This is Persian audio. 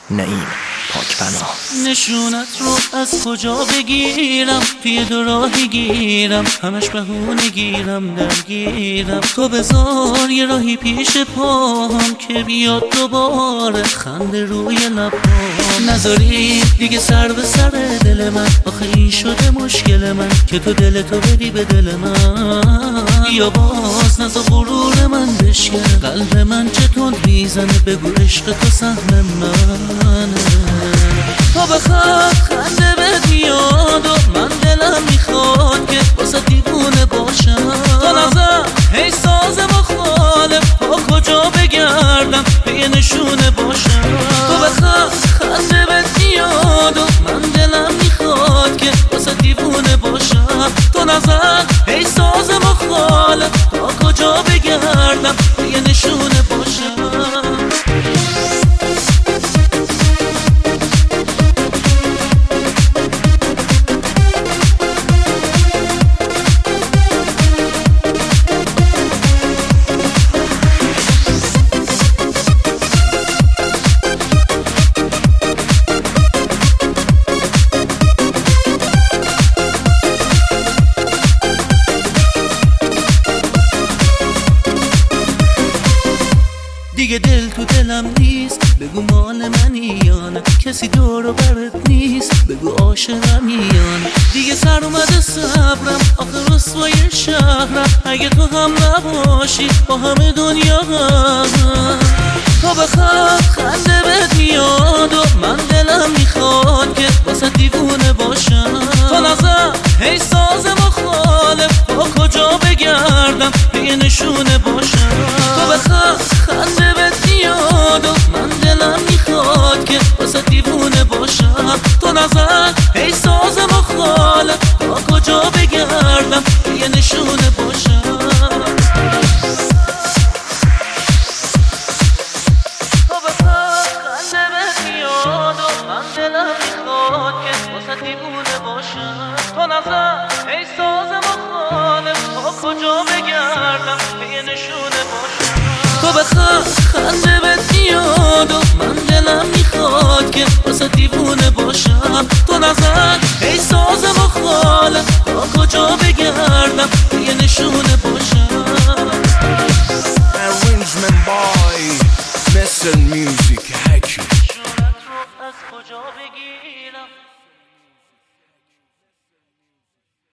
نعیم پاکپناه. نشونت رو از کجا بگیرم، توی دو راهی گیرم، همش بهونه گیرم درگیرم. تو بذار یه راهی پیش پاهم که بیاد دوباره خنده روی لبام. نذاری دیگه سر به سر دل من، آخه این شده مشکل من که تو دلتو بدی به دل من. یا باز نذار غرور من بشکنه قلب من، چه تند میزنه بگو عشق تو سهم منه. تو بخواد خنده بهت میاد و من دلم میخواد که واسه دیوونه باشم. تو نظر هی ساز مخالف، پا کجا بگردم به نشونه باشم. تو بخواد خنده بهت میاد و من دلم میخواد که واسه دیوونه باشم. تو نظر هی ساز مخالف، پا کجا بگردم به نشونه باشم. دیگه دل تو دلم نیست، بگو مال منی یا نه، کسی دور و برت نیست، بگو عاشقم یا نه. دیگه سر اومده صبرم، آخه رسوای شهرم، اگه تو هم نباشی با همه دنیا غمم. تو بخواد خنده بهت میاد و من دلم میخواد که واسه دیوونه باشم. تو نظر هی ساز مخالف، با کجا بگردم به نشونه باشم. تو بخواد خنده بهت میاد و من دلم میخواد که واسه دیوونه باشم. تو نظر هی ساز مخالف، با کجا بگردم به نشونه باشم. تو بخواد خنده بهت میاد و من دلم میخواد که واسه دیوونه باشم. تو نظر هی ساز مخالف، با کجا بگردم به نشونه باشم. تو بخواد خنده بهت میاد و من دلم میخواد که واسه دیوونه باشم. تو نظر هی ساز مخالف، با کجا بگردم به نشونه باشم. Arrangement by Mr. Music Hacky. نشونت رو از کجا بگردم